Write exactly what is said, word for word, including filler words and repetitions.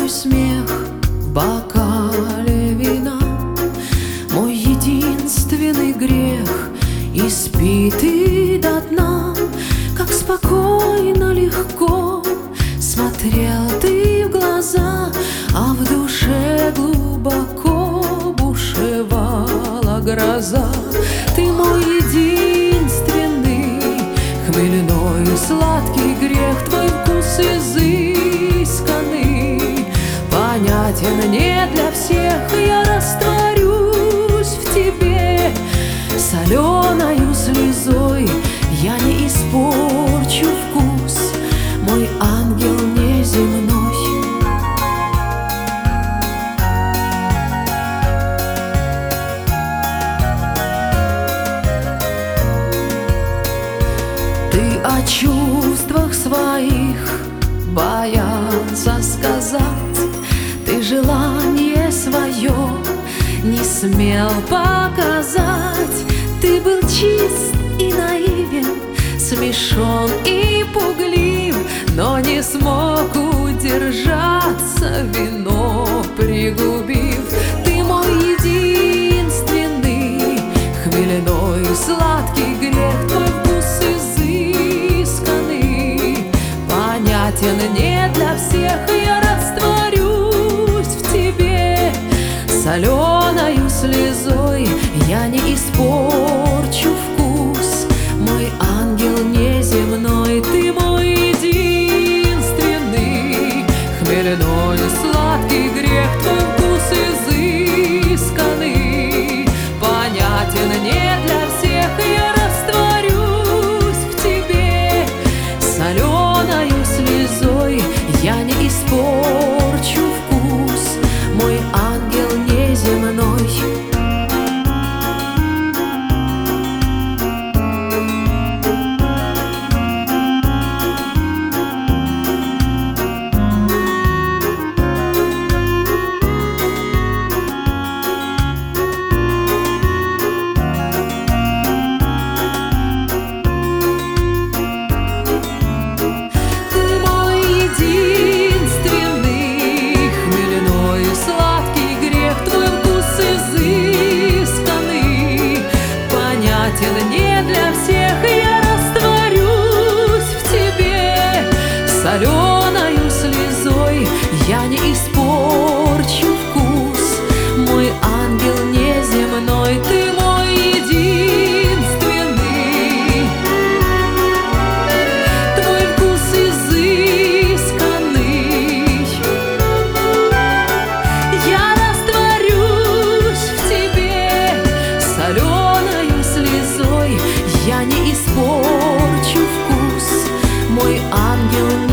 твой смех в бокале вина, мой единственный грех, испитый до дна. Как спокойно, легко смотрел ты в глаза, а в душе глубоко бушевала гроза. Ты мой единственный хмельной и сладкий грех, твой вкус изысканный, понятен не для всех. Я растворюсь в тебе соленою слезой, я не испорчу вкус, мой ангел неземной. Ты о чувствах своих боялся сказать, ты желание свое не смел показать. Ты был чист и наивен, смешон и пуглив, но не смог удержаться, вино пригубив. Ты мой единственный хмельной и сладкий грех, твой вкус изысканный, понятен не для всех. Я растворюсь в тебе соленою слезой, я не испорчу вкус, мой ангел неземной. Ты мой единственный хмельной и сладкий грех, твой вкус изысканный, понятен не для всех. Я растворюсь в тебе соленою слезой, я не испорчу вкус, мой ангел неземной. Не для всех. Я растворюсь в тебе соленою слезой, я не испорчу вкус, мой ангел неземной. Ты мой единственный, твой вкус изысканный, я растворюсь в тебе соленою слезой, я не испорчу вкус, мой ангел